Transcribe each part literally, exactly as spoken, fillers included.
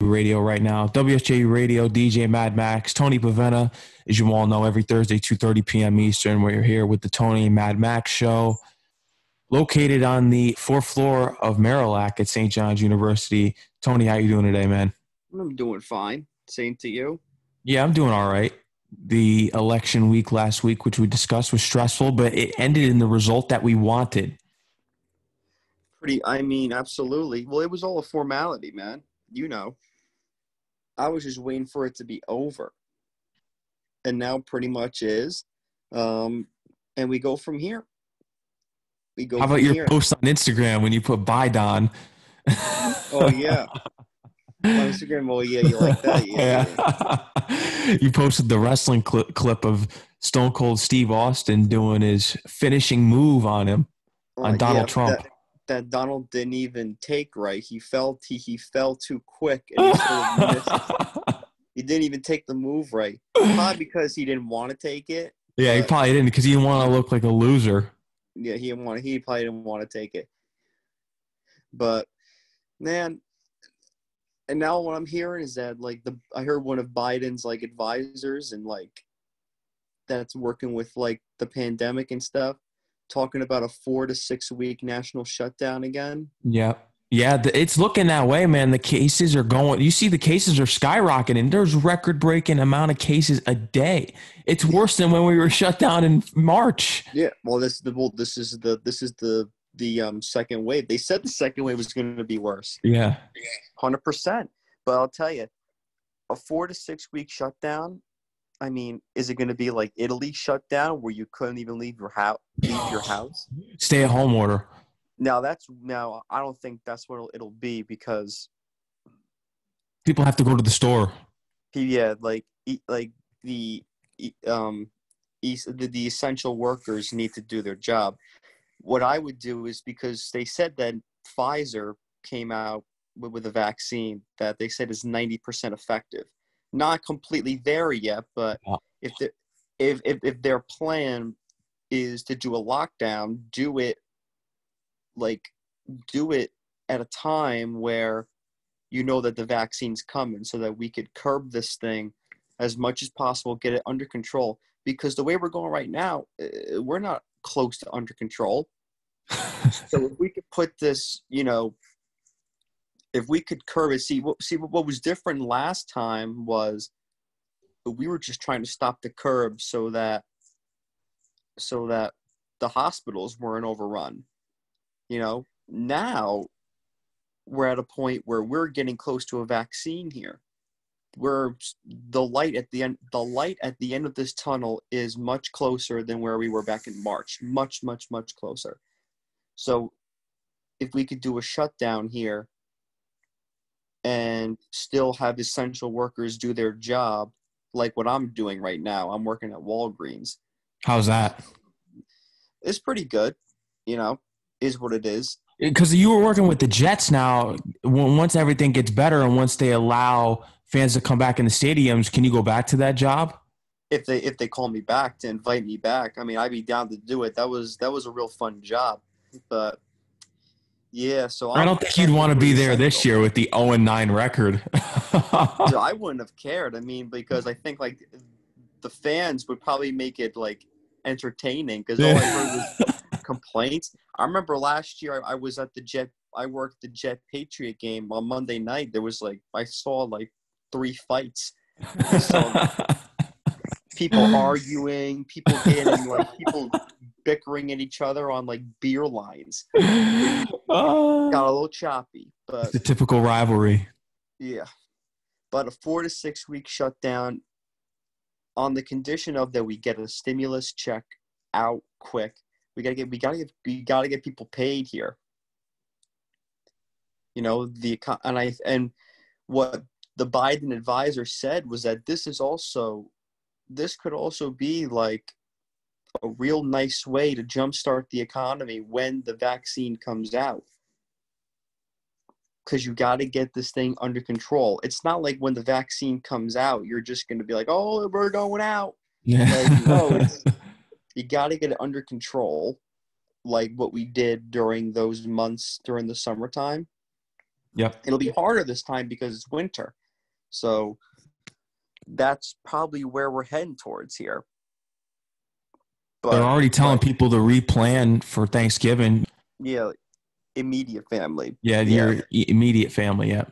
U Radio right now. W S J U Radio, D J Mad Max, Tony Pavetta, as you all know, every Thursday, two thirty p.m. Eastern, we're here with the Tony and Mad Max Show, located on the fourth floor of Marillac at Saint John's University. Tony, how you doing today, man? I'm doing fine. Same to you. Yeah, I'm doing all right. The election week last week, which we discussed, was stressful, but it ended in the result that we wanted. Pretty, I mean, absolutely. Well, it was all a formality, man. You know. I was just waiting for it to be over. And now pretty much is. Um, and we go from here. We go How about from your here. post on Instagram when you put Biden? Oh, yeah. On Instagram, oh, yeah, you like that? Yeah, yeah. yeah. You posted the wrestling cl- clip of Stone Cold Steve Austin doing his finishing move on him, on Uh, Donald yeah, Trump. That, that Donald didn't even take right. He fell, he, he fell too quick, and he sort of missed. He didn't even take the move right. Probably because he didn't want to take it. Yeah, he probably didn't because he didn't want to look like a loser. Yeah, he didn't want. He probably didn't want to take it. But man, and now what I'm hearing is that like the I heard one of Biden's like advisors and like that's working with like the pandemic and stuff, talking about a four to six week national shutdown again. Yeah. Yeah, the, it's looking that way, man. The cases are going. You see, the cases are skyrocketing. There's record-breaking amount of cases a day. It's worse than when we were shut down in March. Yeah, well, this the well, this is the this is the the um second wave. They said the second wave was going to be worse. Yeah, hundred percent. But I'll tell you, a four to six week shutdown. I mean, is it going to be like Italy shut down where you couldn't even leave your house? Leave your house. Stay-at-home order. Now that's now I don't think that's what it'll, it'll be because people have to go to the store. Yeah, like like the um the, the essential workers need to do their job. What I would do is because they said that Pfizer came out with, with a vaccine that they said is ninety percent effective. Not completely there yet, but wow. if the if, if if their plan is to do a lockdown, do it like do it at a time where you know that the vaccine's coming so that we could curb this thing as much as possible, get it under control. Because the way we're going right now, we're not close to under control. So if we could put this, you know, if we could curb it, see what, see what was different last time was we were just trying to stop the curve so that, so that the hospitals weren't overrun. You know, now we're at a point where we're getting close to a vaccine here. Where the light at the end, the light at the end of this tunnel is much closer than where we were back in March. Much, much, much closer. So, if we could do a shutdown here and still have essential workers do their job, like what I'm doing right now, I'm working at Walgreens. How's that? It's pretty good, you know. Is what it is. Because you were working with the Jets now. Once everything gets better and once they allow fans to come back in the stadiums, can you go back to that job? If they if they call me back to invite me back, I mean, I'd be down to do it. That was that was a real fun job. But yeah, so I'm, I don't think you'd want to be there this year with the oh and nine record. I wouldn't have cared. I mean, because I think like the fans would probably make it like entertaining because all I heard was complaints. I remember last year I, I was at the Jet. I worked the Jet Patriot game on Monday night. There was like I saw like three fights. I saw people arguing, people getting like people bickering at each other on like beer lines. Uh, Got a little choppy, but the typical rivalry. Yeah, but a four to six week shutdown on the condition of that we get a stimulus check out quick. We gotta get we gotta get we gotta get people paid here. You know, the and I and what the Biden advisor said was that this is also this could also be like a real nice way to jumpstart the economy when the vaccine comes out. Because you got to get this thing under control. It's not like when the vaccine comes out, you're just going to be like, oh, we're going out. Yeah. Like, no, it's, you got to get it under control, like what we did during those months during the summertime. Yep. It'll be harder this time because it's winter. So that's probably where we're heading towards here. But they're already telling but, people to replan for Thanksgiving. Yeah, immediate family. Yeah, Yeah. your immediate family. Yeah.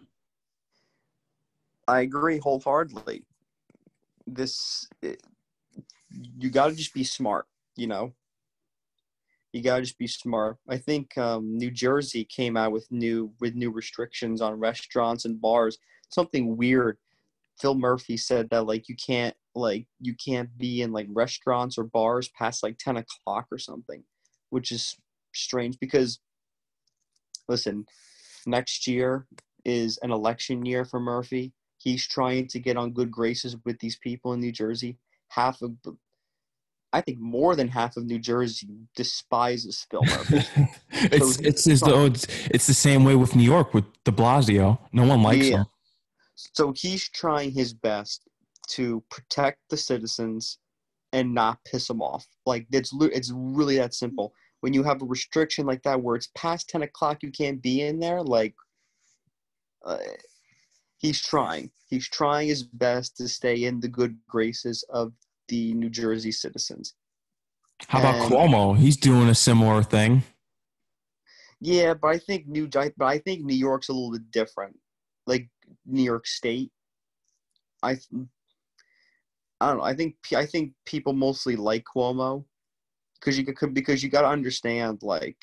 I agree wholeheartedly. This, it, you got to just be smart, you know? You got to just be smart. I think um, New Jersey came out with new with new restrictions on restaurants and bars. Something weird. Phil Murphy said that like you can't like you can't be in like restaurants or bars past like ten o'clock or something, which is strange because listen, next year is an election year for Murphy. He's trying to get on good graces with these people in New Jersey. Half of I think more than half of New Jersey despises Phil Murphy. it's so it's as though it's, it's the same way with New York with De Blasio. No one likes yeah. him. So he's trying his best to protect the citizens and not piss them off. Like it's it's really that simple. When you have a restriction like that where it's past ten o'clock, you can't be in there. Like uh, he's trying. He's trying his best to stay in the good graces of the New Jersey citizens. How about and, Cuomo? He's doing a similar thing. Yeah, but I think New but I think New York's a little bit different. Like New York State, I I don't know. I think I think people mostly like Cuomo because you could because you got to understand like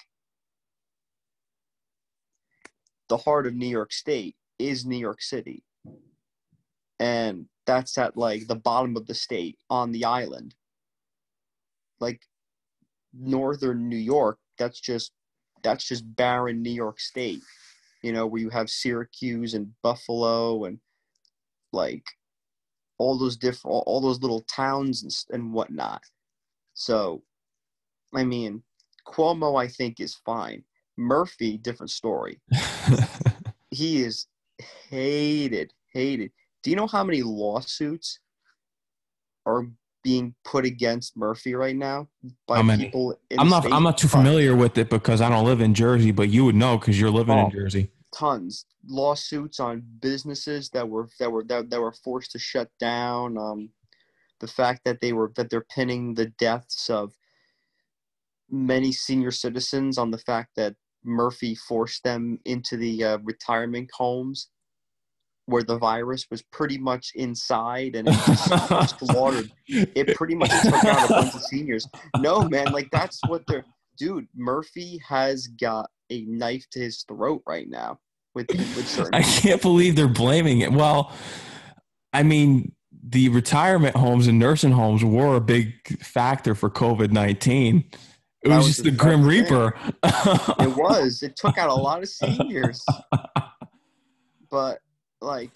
the heart of New York State is New York City, and that's at like the bottom of the state on the island. Like northern New York, that's just that's just barren New York State. You know, where you have Syracuse and Buffalo and like all those different, all those little towns and, and whatnot. So, I mean, Cuomo, I think, is fine. Murphy, different story. He is hated, hated. Do you know how many lawsuits are being put against Murphy right now by How many? people in I'm the not. state? I'm not too familiar with it because I don't live in Jersey, but you would know because you're living Oh, in Jersey. Tons lawsuits on businesses that were that were that, that were forced to shut down. Um, the fact that they were that they're pinning the deaths of many senior citizens on the fact that Murphy forced them into the uh, retirement homes where the virus was pretty much inside and it just slaughtered. It pretty much took out a bunch of seniors. No, man, like that's what they're – dude, Murphy has got a knife to his throat right now with, with certain I people. can't believe they're blaming it. Well, I mean, the retirement homes and nursing homes were a big factor for COVID nineteen. It was, was just the Grim Reaper. It was. It took out a lot of seniors. But, like,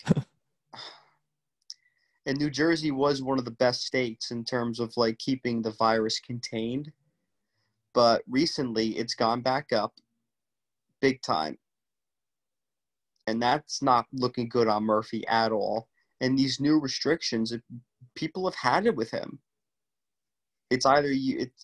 and New Jersey was one of the best states in terms of, like, keeping the virus contained. But recently, it's gone back up big time. And that's not looking good on Murphy at all. And these new restrictions, people have had it with him. It's either you – it's.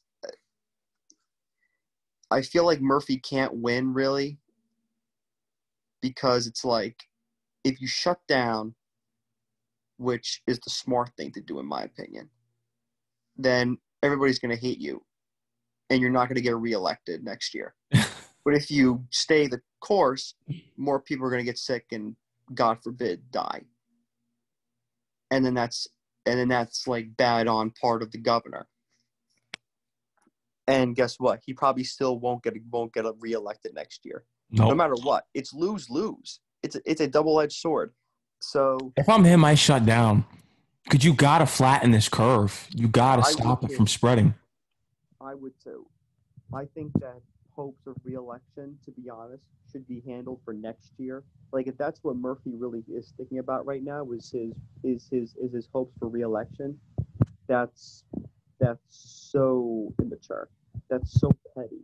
I feel like Murphy can't win, really, because it's like if you shut down, which is the smart thing to do in my opinion, then everybody's going to hate you, and you're not going to get reelected next year. But if you stay the course, more people are going to get sick and, God forbid, die. And then that's and then that's like bad on part of the governor. And guess what? He probably still won't get won't get reelected next year. Nope. No matter what, it's lose lose. It's a, it's a double edged sword. So if I'm him, I shut down. Because you gotta flatten this curve. You gotta stop it too. from spreading. I would too. I think that hopes of reelection, to be honest, should be handled for next year. Like if that's what Murphy really is thinking about right now, is his is his is his hopes for reelection. That's that's so immature. That's so petty.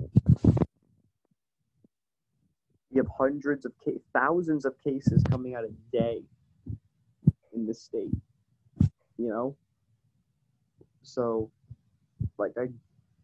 You have hundreds of case, thousands of cases coming out a day in this state. You know, so like I,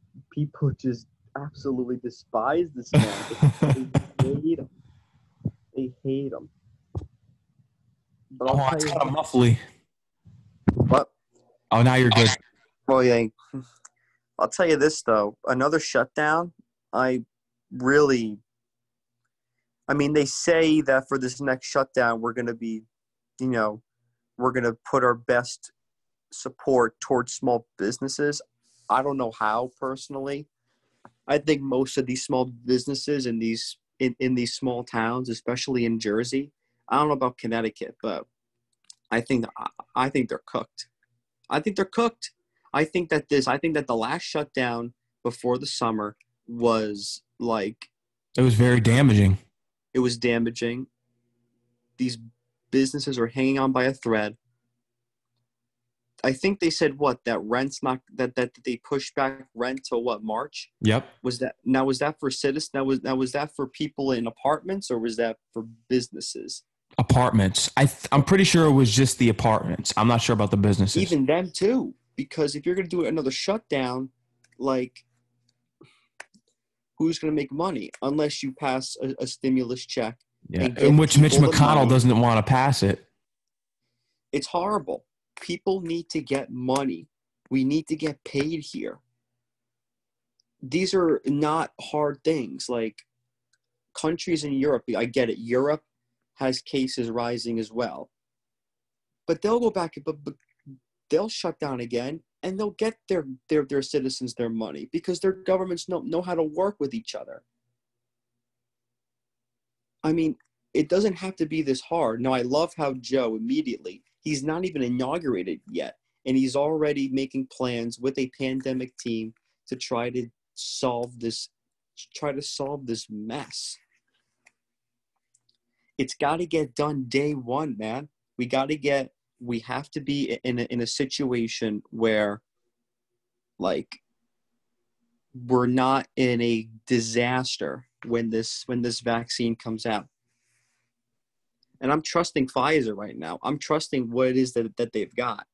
people just absolutely despise this man. They hate him. They hate them. But I'll Oh, tell it's you kind of muffly. what. Oh, now you're good. Well, yeah. I'll tell you this though. Another shutdown. I really. I mean, they say that for this next shutdown, we're going to be, you know, we're going to put our best support towards small businesses. I don't know how personally. I think most of these small businesses in these in, in these small towns, especially in Jersey, I don't know about Connecticut, but I think I think they're cooked. I think they're cooked. I think that this I think that the last shutdown before the summer was like It was very damaging. it was damaging. These businesses are hanging on by a thread. I think they said what that rent's not that that they pushed back rent till what March. Yep. Was that now? Was that for citizens? Now was now was that for people in apartments or was that for businesses? Apartments. I th- I'm pretty sure it was just the apartments. I'm not sure about the businesses. Even them too, because if you're going to do another shutdown, like who's going to make money unless you pass a, a stimulus check? Yeah, in which Mitch McConnell doesn't want to pass it. It's horrible. People need to get money. We need to get paid here. These are not hard things. Like countries in Europe, I get it. Europe has cases rising as well. But they'll go back, but, but they'll shut down again and they'll get their, their, their citizens their money because their governments know, know how to work with each other. I mean, it doesn't have to be this hard. Now, I love how Joe immediately, he's not even inaugurated yet, and he's already making plans with a pandemic team to try to solve this, try to solve this mess. It's got to get done day one, man. We got to get, we have to be in a, in a situation where, like, we're not in a disaster when this when this vaccine comes out. And I'm trusting Pfizer right now. I'm trusting what it is that, that they've got.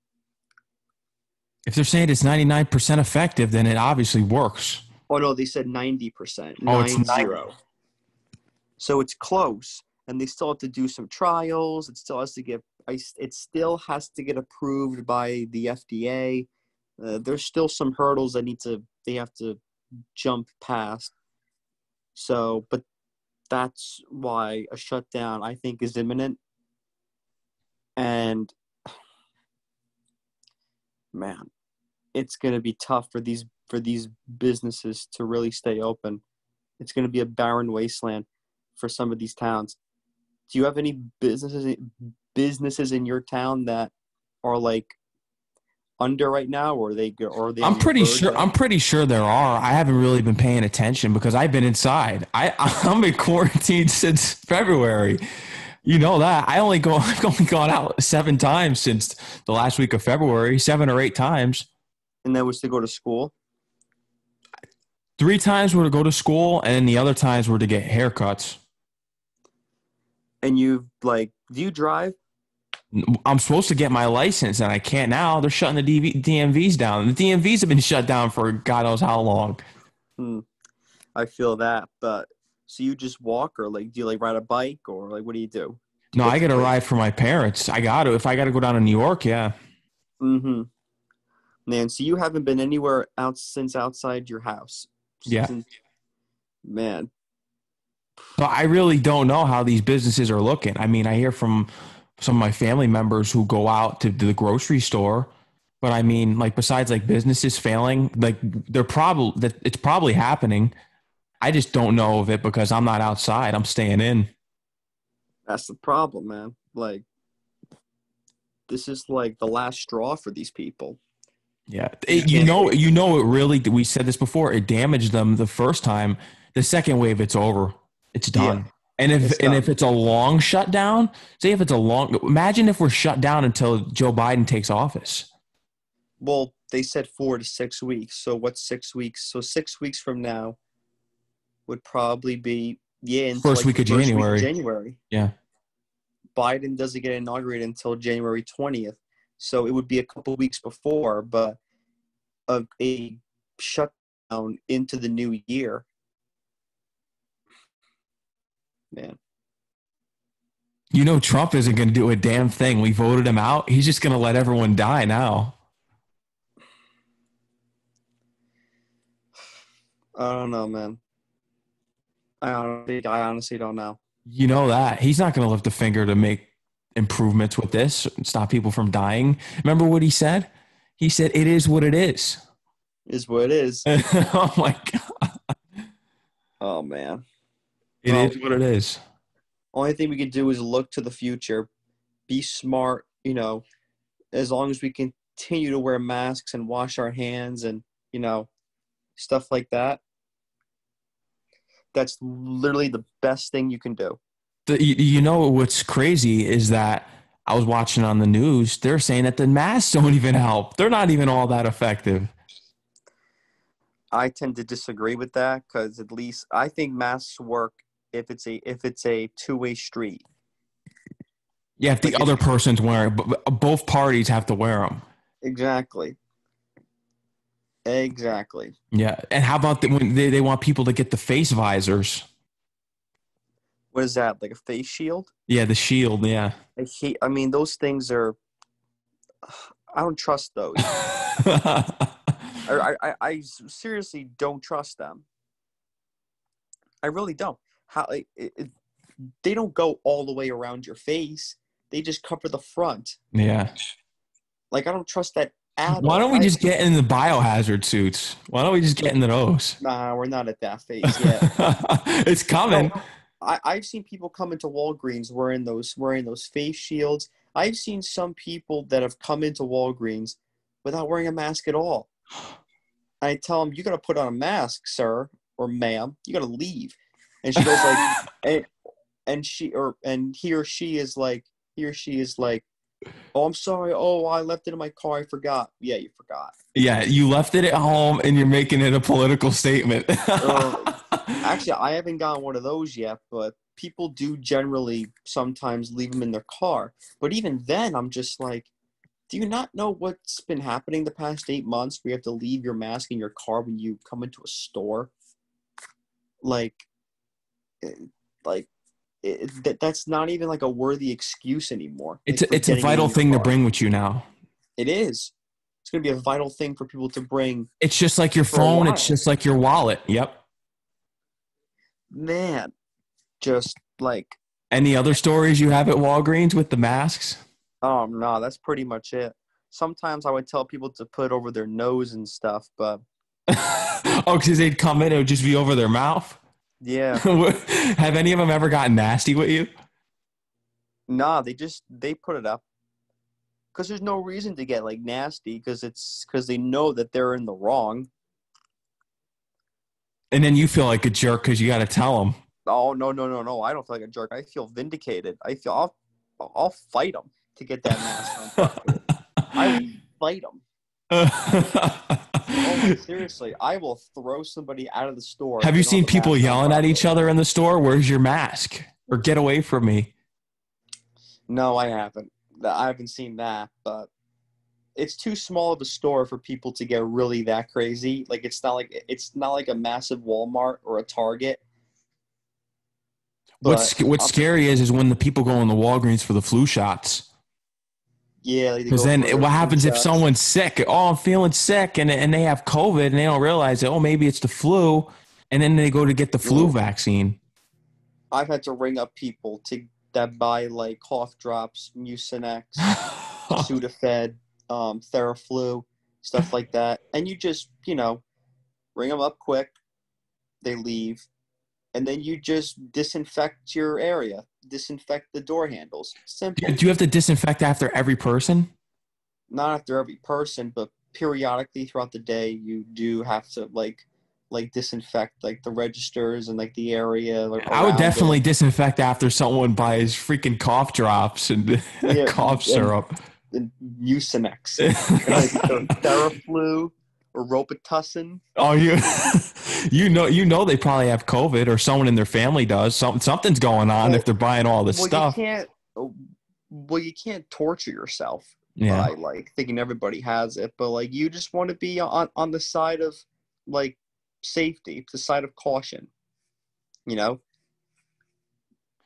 If they're saying it's ninety-nine percent effective, then it obviously works. Oh, no, they said ninety percent. Oh, nine it's zero. So it's close. And they still have to do some trials. It still has to get it still has to get approved by the F D A. Uh, there's still some hurdles that need to they have to jump past. So, but that's why a shutdown, I think, is imminent. And, man, it's going to be tough for these for these businesses to really stay open. It's going to be a barren wasteland for some of these towns. Do you have any businesses businesses in your town that are like under right now, or are they or are they? I'm pretty sure. I'm pretty sure there are. I haven't really been paying attention because I've been inside. I I'm in quarantine since February. You know that. I only go. I've only gone out seven times since the last week of February. Seven or eight times. And that was to go to school. Three times were to go to school, and then the other times were to get haircuts. And you like? Do you drive? I'm supposed to get my license, and I can't now. They're shutting the D V, D M Vs down. The D M Vs have been shut down for God knows how long. Hmm. I feel that, but so you just walk, or like, do you like ride a bike, or like, what do you do? No, What's I got to the- ride for my parents. I got to. If I got to go down to New York, yeah. Mm-hmm. Man, so you haven't been anywhere out since outside your house. Yeah. Since, man. But I really don't know how these businesses are looking. I mean, I hear from some of my family members who go out to the grocery store, but I mean, like besides like businesses failing, like they're probably that it's probably happening. I just don't know of it because I'm not outside. I'm staying in. That's the problem, man. Like, this is like the last straw for these people. Yeah, it, you know, you know, it really. We said this before. It damaged them the first time. The second wave, it's over. It's done. Yeah. And if and if it's a long shutdown, say if it's a long, imagine if we're shut down until Joe Biden takes office. Well, they said four to six weeks. So what's six weeks? So six weeks from now would probably be yeah, first like week of first January. Week of January. Yeah. Biden doesn't get inaugurated until January twentieth, so it would be a couple weeks before. But a, a shutdown into the new year. Man, You know, Trump isn't going to do a damn thing. We voted him out. He's just going to let everyone die now. I don't know, man. I honestly, I honestly don't know. You know that. He's not going to lift a finger to make improvements with this, stop people from dying. Remember what he said? He said, it is what it is. Is what it is. Oh, my God. Oh, man. It Well, is what it is. Only thing we can do is look to the future, be smart, you know, as long as we continue to wear masks and wash our hands and, you know, stuff like that. That's literally the best thing you can do. The, you, you know what's crazy is that I was watching on the news. They're saying that the masks don't even help. They're not even all that effective. I tend to disagree with that because at least I think masks work if it's a if it's a two-way street. Yeah, if the Like other if, person's wearing, both parties have to wear them. exactly. Exactly. Yeah, and how about the, when they, they want people to get the face visors? What is that? Like a face shield? Yeah, the shield. Yeah. I hate. I mean, those things are. I don't trust those. I, I I seriously don't trust them. I really don't. How it, it, they don't go all the way around your face. They just cover the front. Yeah. Like I don't trust that at Why all. don't we I, just get in the biohazard suits? Why don't we just get into those? Nah, we're not at that phase yet. It's coming. No, I, I've seen people come into Walgreens wearing those wearing those face shields. I've seen some people that have come into Walgreens without wearing a mask at all. I tell them, you got to put on a mask, sir or ma'am. You got to leave. And she goes like, and, and she or and he or she is like, he or she is like, oh, I'm sorry. Oh, I left it in my car. I forgot. Yeah, you forgot. Yeah, you left it at home and you're making it a political statement. uh, actually, I haven't gotten one of those yet, but people do generally sometimes leave them in their car. But even then, I'm just like, do you not know what's been happening the past eight months? We have to leave your mask in your car when you come into a store. Like, like it, that, that's not even like a worthy excuse anymore. It's like, a, it's a vital it thing car. to bring with you now. It is. It's going to be a vital thing for people to bring. It's just like your phone. It's just like your wallet. Yep. Man, just like. Any other stories you have at Walgreens with the masks? Oh, no, that's pretty much it. Sometimes I would tell people to put over their nose and stuff, but. Oh, because they'd come in, it would just be over their mouth? Yeah. Have any of them ever gotten nasty with you? Nah, they just, they put it up. Because there's no reason to get, like, nasty, because it's, because they know that they're in the wrong. And then you feel like a jerk because you got to tell them. Oh, no, no, no, no. I don't feel like a jerk. I feel vindicated. I feel, I'll, I'll fight them to get that mask on. I will fight them. Oh, seriously, I will throw somebody out of the store. Have you seen people yelling at each other in the store? Where's your mask? Or get away from me. No, I haven't. I haven't seen that, but it's too small of a store for people to get really that crazy. Like it's not like it's not like a massive Walmart or a Target. What's what's scary is is when the people go in the Walgreens for the flu shots. Yeah, because then what happens if someone's sick? Oh, I'm feeling sick, and and they have COVID, and they don't realize that. Oh, maybe it's the flu, and then they go to get the flu Ooh. vaccine. I've had to ring up people to that buy like cough drops, Mucinex, Sudafed, um, Theraflu, stuff like that, and you just you know ring them up quick. They leave, and then you just disinfect your area. Disinfect the door handles. Simple. Do you have to disinfect after every person? Not after every person, but periodically throughout the day, you do have to like, like disinfect like the registers and like the area. Like, I would definitely it. disinfect after someone buys freaking cough drops and yeah, cough and, syrup. And Mucinex, like Theraflu or Robitussin. Oh, you, you know, you know, they probably have COVID, or someone in their family does. Something, something's going on well, if they're buying all this well, stuff. You can't, well, you can't torture yourself yeah. by like thinking everybody has it, but like you just want to be on on the side of like safety, the side of caution. You know.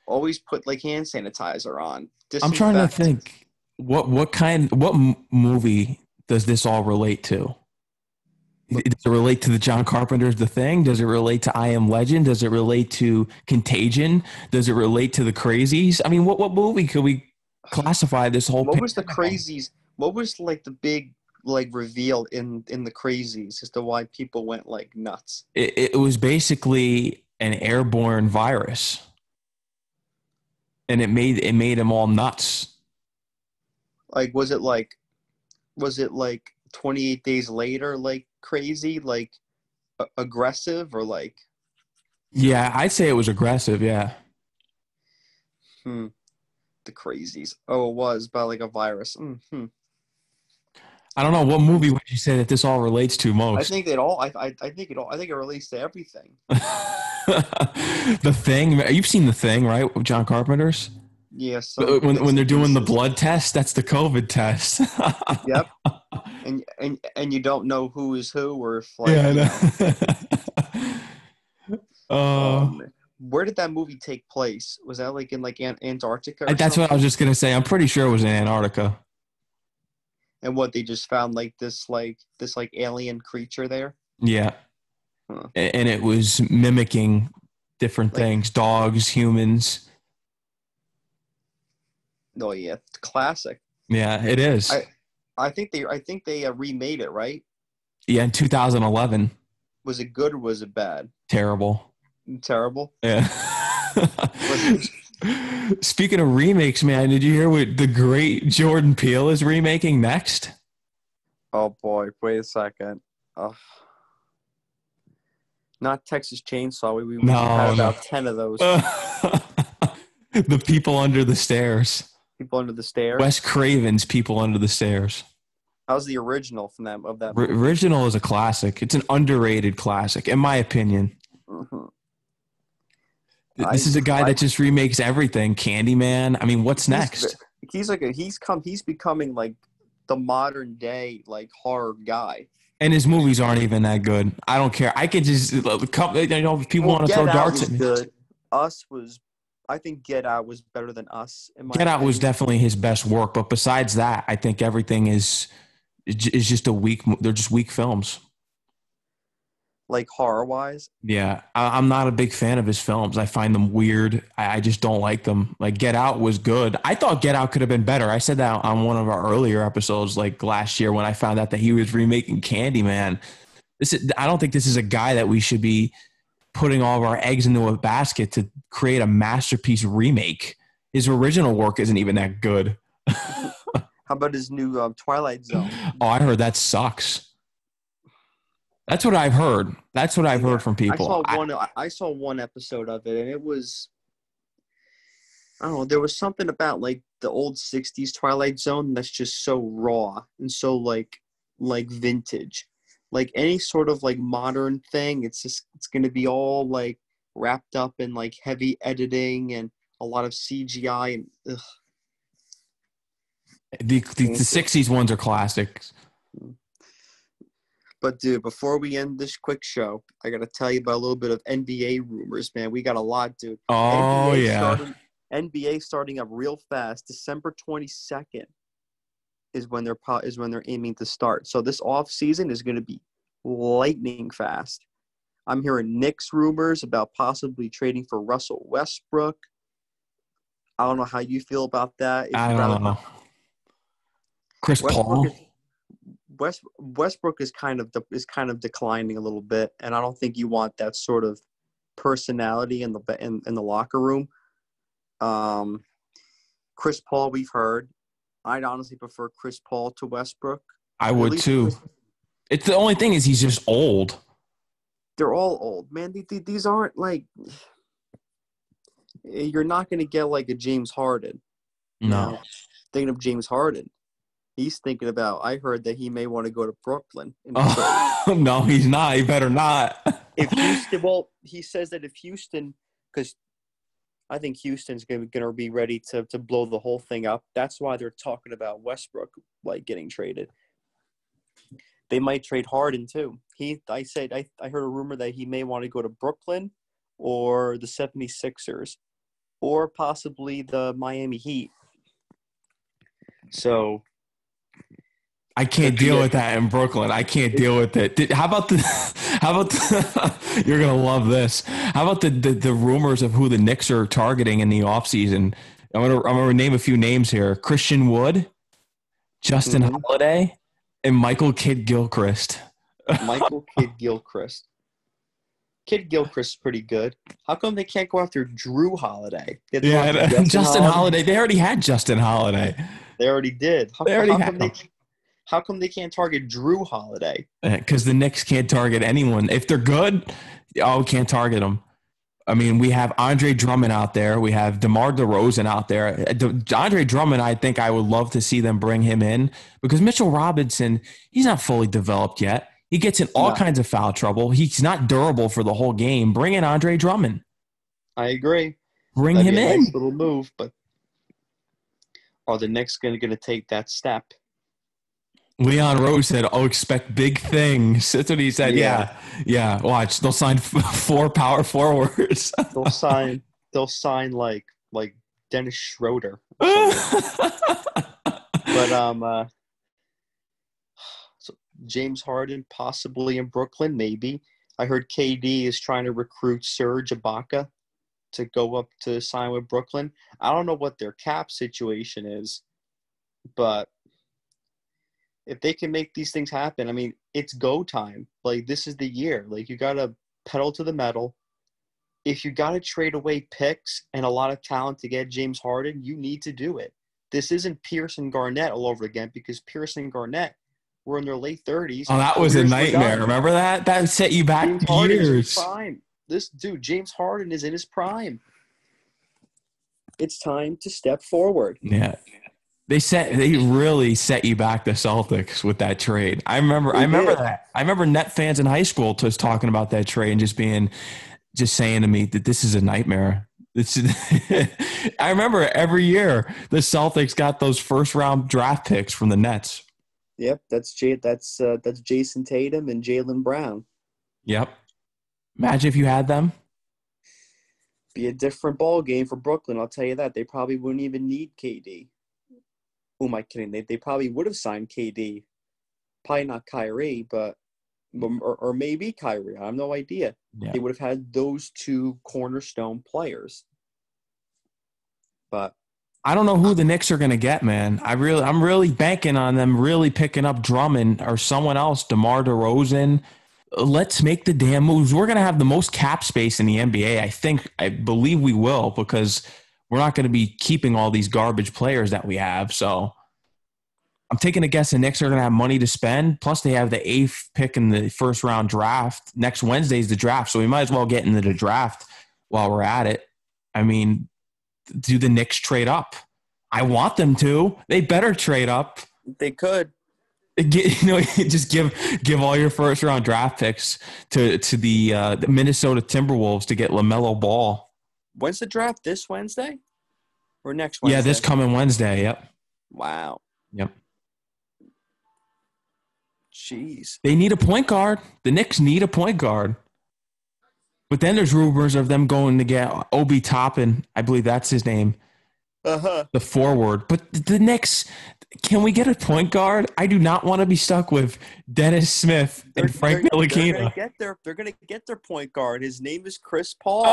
Always put like hand sanitizer on. I'm trying to Disinfect. think what what kind what m- movie does this all relate to? Does it relate to the John Carpenter's The Thing? Does it relate to I Am Legend? Does it relate to Contagion? Does it relate to The Crazies? I mean, what what movie could we classify this whole What was the pandemic on? crazies? What was like the big like reveal in in the crazies as to why people went like nuts? It, it was basically an airborne virus, and it made it made them all nuts. Like was it like was it like twenty-eight days later like crazy like a- aggressive or like Yeah, I'd say it was aggressive. Yeah, hmm, the crazies? Oh, it was about like a virus. Mm-hmm. I don't know what movie would you say that this all relates to I most. think it all. I, I I think it all. I think it relates to everything. The Thing. You've seen The Thing, right? With John Carpenter's. Yeah, some When bits when they're and doing the pieces. blood test, that's the COVID test. Yep, and and and you don't know who is who, or if like Yeah, I you know. know. uh, Um, where did that movie take place? Was that like in like Ant- Antarctica I- or that's what I was something? just gonna say. I'm pretty sure it was in Antarctica. And what they just found like this like this like alien creature there. Yeah, Huh. A- and it was mimicking different Like things: dogs, humans. oh yeah, classic. Yeah, it is. I I think they I think they uh, remade it, right? Yeah, in two thousand eleven. Was it good or was it bad? Terrible. Terrible. Yeah. Was it, Speaking of remakes, man, did you hear what the great Jordan Peele is remaking next? oh boy, wait a second. Ugh. Not Texas Chainsaw. We, we, we had No, no. about ten of those The People Under the Stairs. people under the stairs. Wes Craven's People Under the Stairs. How's the original from that of that R- movie? original is a classic. It's an underrated classic, in my opinion. Mhm. This I- is a guy I- that just remakes everything. Candyman. I mean, what's He's- next? He's like a he's come he's becoming like the modern day like horror guy. And his movies aren't even that good. I don't care. I could just, you know, if people Well, want to Get throw Out darts was at me. good. Us was I think Get Out was better than Us. In my Get Out was opinion. definitely his best work, but besides that, I think everything is is just a weak. They're just weak films. like horror wise. Yeah, I, I'm not a big fan of his films. I find them weird. I, I just don't like them. Like Get Out was good. I thought Get Out could have been better. I said that on one of our earlier episodes, like last year when I found out that he was remaking Candyman. This is, I don't think this is a guy that we should be putting all of our eggs into a basket to create a masterpiece remake. His original work isn't even that good. How about his new um, Twilight Zone? Oh, I heard that sucks. That's what I've heard. That's what I've Yeah, heard from I people. saw I- one. I, I saw one episode of it, and it was. I don't know. There was something about like the old sixties Twilight Zone that's just so raw and so like like vintage. Like any sort of like modern thing, it's just it's gonna be all like wrapped up in like heavy editing and a lot of C G I and ugh. the, the, the sixties ones are classics. But dude, before we end this quick show, I gotta tell you about a little bit of N B A rumors, man. We got a lot, dude. Oh, N B A yeah. Starting, N B A starting up real fast. December twenty-second is when they're po- is when they're aiming to start. So this off season is going to be lightning fast. I'm hearing Knicks rumors about possibly trading for Russell Westbrook. I don't know how you feel about that. If I you'd don't rather- know. Chris Westbrook Paul. is, West, Westbrook is kind of de- is kind of declining a little bit, and I don't think you want that sort of personality in the in, in the locker room. Um, Chris Paul, we've heard. I'd honestly prefer Chris Paul to Westbrook. I At would least too. Chris- It's the only thing is he's just old. They're all old, man. These, these aren't like you're not going to get like a James Harden. No. Now, thinking of James Harden, he's thinking about. I heard that he may want to go to Brooklyn. In trade. Oh, no, he's not. He better not. If Houston, well, he says that if Houston, because I think Houston's going to be ready to to blow the whole thing up. That's why they're talking about Westbrook like getting traded. They might trade Harden too. He, I said, I, I heard a rumor that he may want to go to Brooklyn or the seventy-sixers. or possibly the Miami Heat. So I can't deal with that in Brooklyn. I can't deal with it. Did, how about the? How about the? You're gonna love this. How about the, the the rumors of who the Knicks are targeting in the offseason? I'm gonna I'm gonna name a few names here: Christian Wood, Justin mm-hmm. Holiday, and Michael Kidd Gilchrist. Michael Kidd Gilchrist. Kidd Gilchrist is pretty good. How come they can't go after Drew Holiday? Yeah, Justin, Justin Holiday? Holiday. They already had Justin Holiday. They already did. How, they already how had come they, How come they can't target Drew Holiday? Because the Knicks can't target anyone. If they're good, oh, we can't target them. I mean, we have Andre Drummond out there. We have DeMar DeRozan out there. De- Andre Drummond, I think I would love to see them bring him in because Mitchell Robinson, he's not fully developed yet. He gets in all no. kinds of foul trouble. He's not durable for the whole game. Bring in Andre Drummond. I agree. Bring That'd him be a in. Nice little move, but are the Knicks going to take that step? Leon Rose said, "Oh, expect big things." That's what he said. Yeah, yeah. yeah. Watch, they'll sign f- four power forwards. they'll sign. They'll sign like like Dennis Schroeder. but um, uh, so James Harden possibly in Brooklyn, maybe. I heard K D is trying to recruit Serge Ibaka to go up to sign with Brooklyn. I don't know what their cap situation is, but if they can make these things happen, I mean, it's go time. Like, this is the year. Like, you got to pedal to the metal. If you got to trade away picks and a lot of talent to get James Harden, you need to do it. This isn't Pierce and Garnett all over again because Pierce and Garnett were in their late thirties. Oh, that was a nightmare. Remember that? That set you back James Harden years. is in his prime. This dude, James Harden, is in his prime. It's time to step forward. Yeah. They set. They really set you back, the Celtics, with that trade. I remember. They I remember did. that. I remember Net fans in high school just talking about that trade and just being, just saying to me that this is a nightmare. This is, I remember every year the Celtics got those first round draft picks from the Nets. Yep, that's Jay. That's uh, that's Jason Tatum and Jaylen Brown. Yep. Imagine if you had them. Be a different ball game for Brooklyn. I'll tell you that. They probably wouldn't even need K D. Who am I kidding? They they probably would have signed K D. Probably not Kyrie, but or, or maybe Kyrie. I have no idea. Yeah. They would have had those two cornerstone players. But I don't know who the Knicks are going to get, man. I really, I'm really banking on them really picking up Drummond or someone else, DeMar DeRozan. Let's make the damn moves. We're going to have the most cap space in the N B A. I think, I believe we will because we're not going to be keeping all these garbage players that we have. So I'm taking a guess the Knicks are going to have money to spend. Plus, they have the eighth pick in the first round draft. Next Wednesday is the draft, so we might as well get into the draft while we're at it. I mean, do the Knicks trade up? I want them to. They better trade up. They could. Get, you know, just give give all your first round draft picks to to the, uh, the Minnesota Timberwolves to get LaMelo Ball. When's the draft? This Wednesday or next Wednesday? Yeah, this coming Wednesday. Yep. Wow. Yep. Jeez. They need a point guard. The Knicks need a point guard. But then there's rumors of them going to get Obi Toppin. I believe that's his name. Uh-huh. The forward. But the Knicks, can we get a point guard? I do not want to be stuck with Dennis Smith and they're, Frank they're, Ntilikina. They're going to get their they're going to get their point guard. His name is Chris Paul.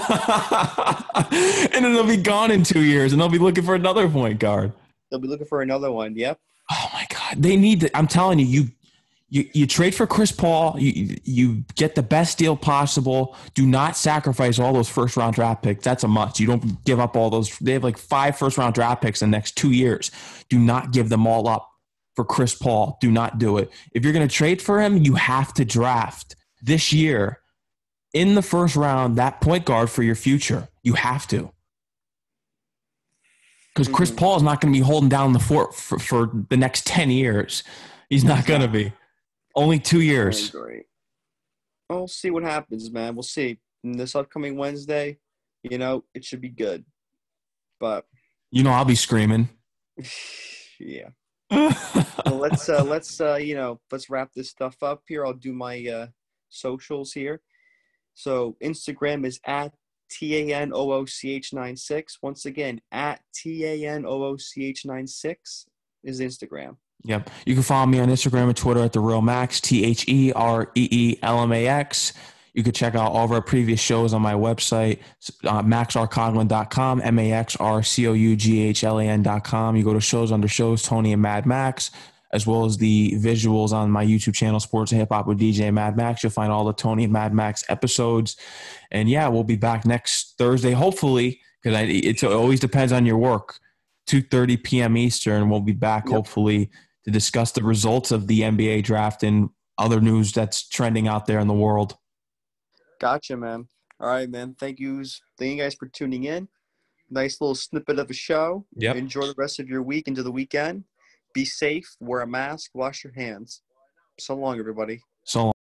And then they'll be gone in two years and they'll be looking for another point guard. They'll be looking for another one. Yep. Oh my God. They need to, I'm telling you, you You you trade for Chris Paul. You you get the best deal possible. Do not sacrifice all those first round draft picks. That's a must. You don't give up all those. They have like five first round draft picks in the next two years. Do not give them all up for Chris Paul. Do not do it. If you're going to trade for him, you have to draft this year in the first round that point guard for your future. You have to. Because Chris mm-hmm. Paul is not going to be holding down the fort for, for the next ten years. He's not going to be. Only two years. Great. We'll see what happens, man. We'll see. And this upcoming Wednesday, you know, it should be good. But you know, I'll be screaming. Yeah. Well, let's uh, let's uh, you know, let's wrap this stuff up here. I'll do my uh, socials here. So Instagram is at T A N O O C H nine six. Once again, at T A N O O C H nine six is Instagram. Yep. You can follow me on Instagram and Twitter at The Real Max, T H E R E E L M A X. You can check out all of our previous shows on my website, uh, max r coughlin dot com, M A X R C O U G H L A N dot com. You go to shows under shows, Tony and Mad Max, as well as the visuals on my YouTube channel, Sports and Hip Hop with D J Mad Max. You'll find all the Tony and Mad Max episodes. And yeah, we'll be back next Thursday, hopefully, because it always depends on your work. two thirty p.m. Eastern, we'll be back, yep. hopefully, to discuss the results of the N B A draft and other news that's trending out there in the world. Gotcha, man. All right, man. Thank you. Thank you guys for tuning in. Nice little snippet of a show. Yep. Enjoy the rest of your week into the weekend. Be safe. Wear a mask. Wash your hands. So long, everybody. So long.